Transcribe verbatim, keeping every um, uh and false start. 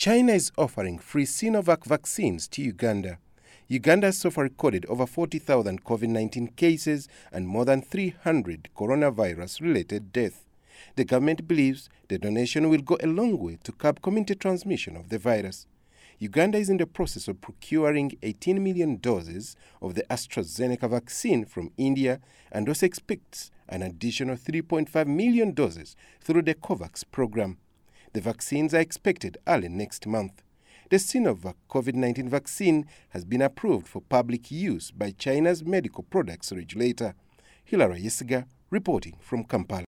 China is offering free Sinovac vaccines to Uganda. Uganda has so far recorded over forty thousand COVID nineteen cases and more than three hundred coronavirus-related deaths. The government believes the donation will go a long way to curb community transmission of the virus. Uganda is in the process of procuring eighteen million doses of the AstraZeneca vaccine from India and also expects an additional three point five million doses through the COVAX program. The vaccines are expected early next month. The Sinovac COVID nineteen vaccine has been approved for public use by China's medical products regulator. Hilary Yesiga reporting from Kampala.